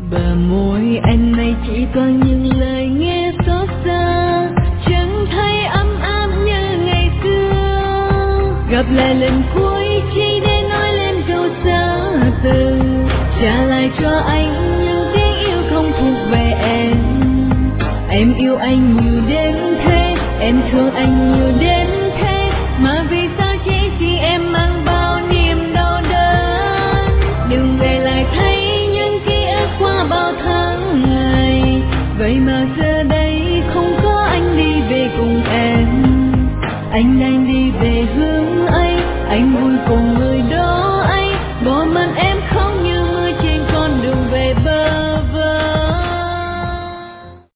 Bờ môi anh này chỉ toàn những lời nghe xót xa, chẳng thấy ấm áp như ngày xưa. Gặp lại lần cuối chỉ để nói lên câu xa từ, trả lại cho anh những tiếng yêu không thuộc về em. Em yêu anh nhiều đến thế, em thương anh nhiều đến thế, mà vì sao chỉ em mang bao niềm đau đớn. Đừng về lại thấy những ký ức qua bao tháng ngày, vậy mà giờ